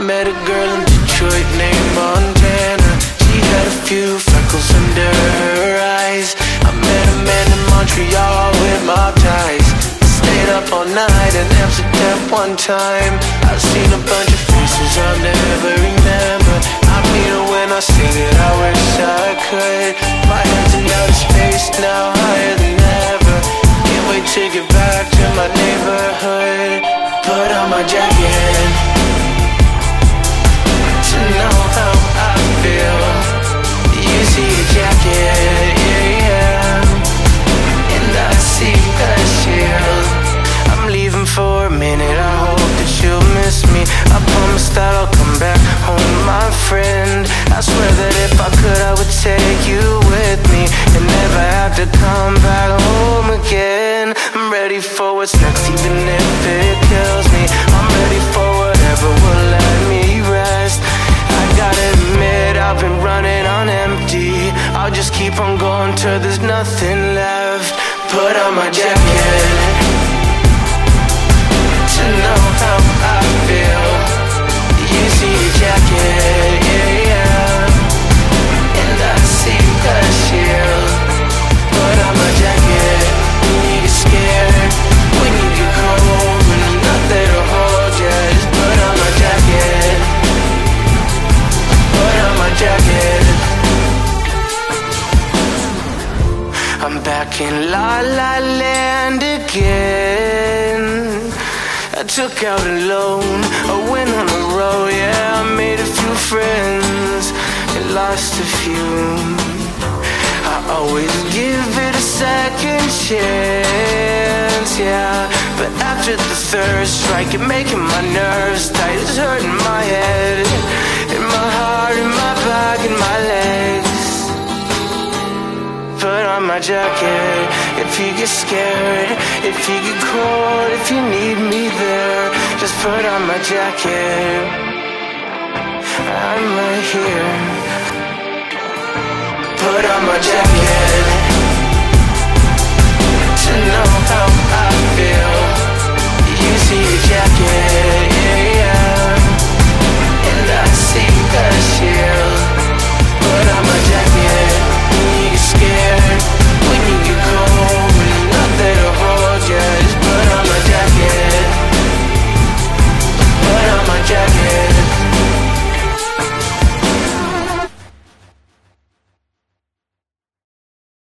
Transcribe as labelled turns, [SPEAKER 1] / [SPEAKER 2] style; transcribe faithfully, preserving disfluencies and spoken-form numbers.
[SPEAKER 1] met a girl in Detroit named Montana. She had a few freckles under her eyes. I met a man in Montreal with my ties. Stayed up all night in Amsterdam one time. I've seen a bunch of faces I'll never remember. I mean her when I sing it, I wish I could. My hands in outer space now, higher than ever. Can't wait to get back to my neighborhood. Put on my jacket to know how I feel. You see the jacket, yeah, yeah, and I see the shield. I'm leaving for a minute, I hope that you'll miss me. I promise that I'll come back home, my friend. I swear that if I could, I would take you with me and never have to come back home again. I'm ready for what's next, even if it kills me. I'm ready for whatever will let me rest. I gotta admit, I've been running on empty. I'll just keep on going till there's nothing left. Put on my jacket to know how I feel. You see the jacket, yeah, yeah, and I see the shield. Put on my jacket when you get scared, when you get cold, when there's nothing to hold you. Just put on my jacket. Put on my jacket. I'm back in La La Land again. I took out a loan, I went on the road, yeah, I made a few friends and lost a few. I always give it a second chance, yeah, but after the third strike, it making my nerves tight. It's hurting my head, in my heart, in my back, in my legs. Put on my jacket if you get scared, if you get cold, if you need me there. Just put on my jacket, I'm right here. Put on my jacket.